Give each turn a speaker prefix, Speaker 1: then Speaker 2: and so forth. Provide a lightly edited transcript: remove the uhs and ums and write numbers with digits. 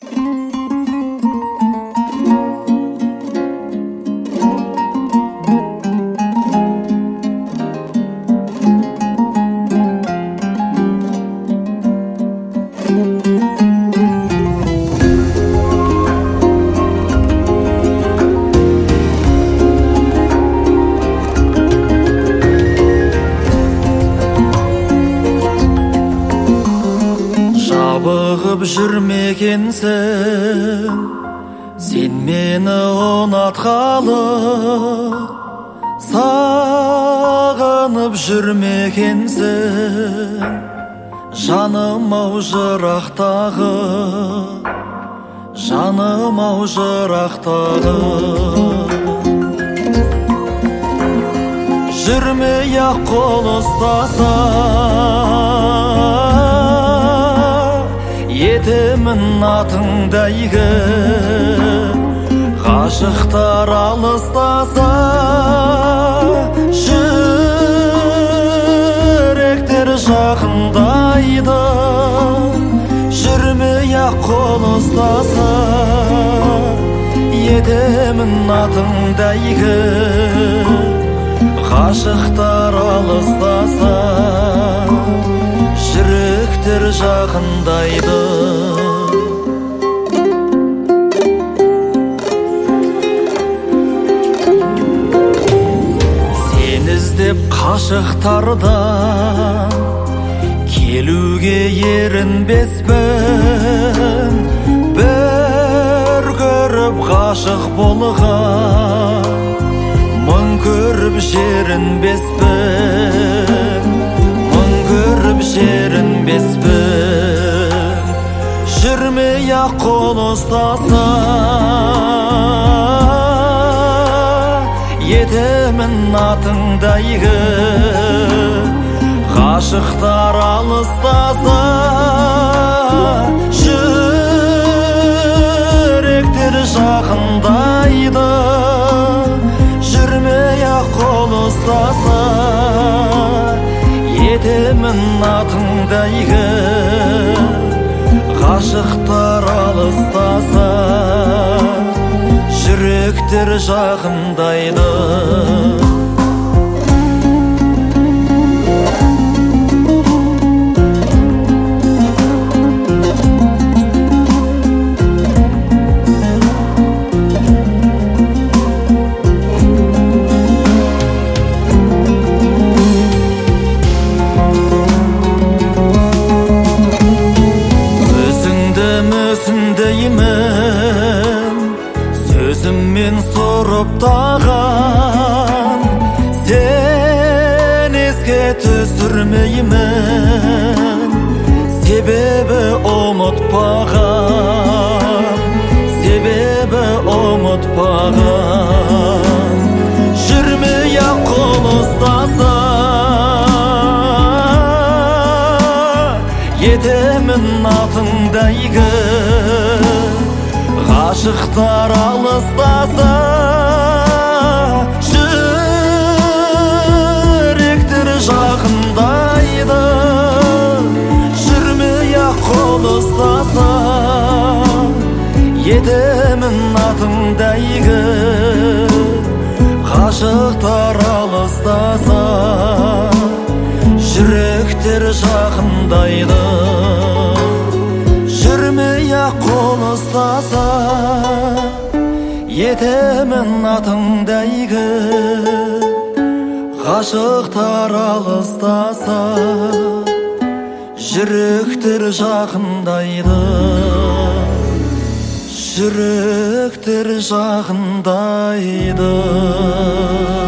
Speaker 1: Жабығып жүрмекенсің, сен мені ұнатқалы, сағынып жүрмекенсің, жаным-ау жырақтағы, жаным-ау жырақтағы. Жүрмей-ақ қол ұстаса, етемін атыңдайғы, ғашықтар алыстаса, жүректер жақындайды. Жүрмей-ақ қол ұстаса, етемін атыңдайғы, ғашықтар алыстаса, жүректер жақындайды. Сен іздеп қашықтардан келуге ерінбеспін, бір көріп ғашық болған, мың көріп жерінбеспін, мың көріп жерінбеспін. Жүрмей-ақ қол ұстаса, етемін атыңдайғы, ғашықтар алыстаса, жүректер жақындайды. Жүрмей-ақ қол ұстаса, етемін атыңдайғы, ғашықтар алыстаса, жүректер жақындайды. Сөзіммен сұрыптаған, сен еске түсірмеймін, себебі ұмытпаған, себебі ұмытпаған. Жүрмей-ақ қол ұстаса, етемін атыңдайғы, ғашықтар алыстаса, жүректер жақындайды. Жүрмей-ақ қол ұстаса, етемін атыңдайғы, ғашықтар алыстаса, жүректер жақындайды. Жүрмей-ақ қол ұстаса, етемін атыңдайғы, ғашықтар алыстаса, жүректер жақындайды. Жүректер жақындайды.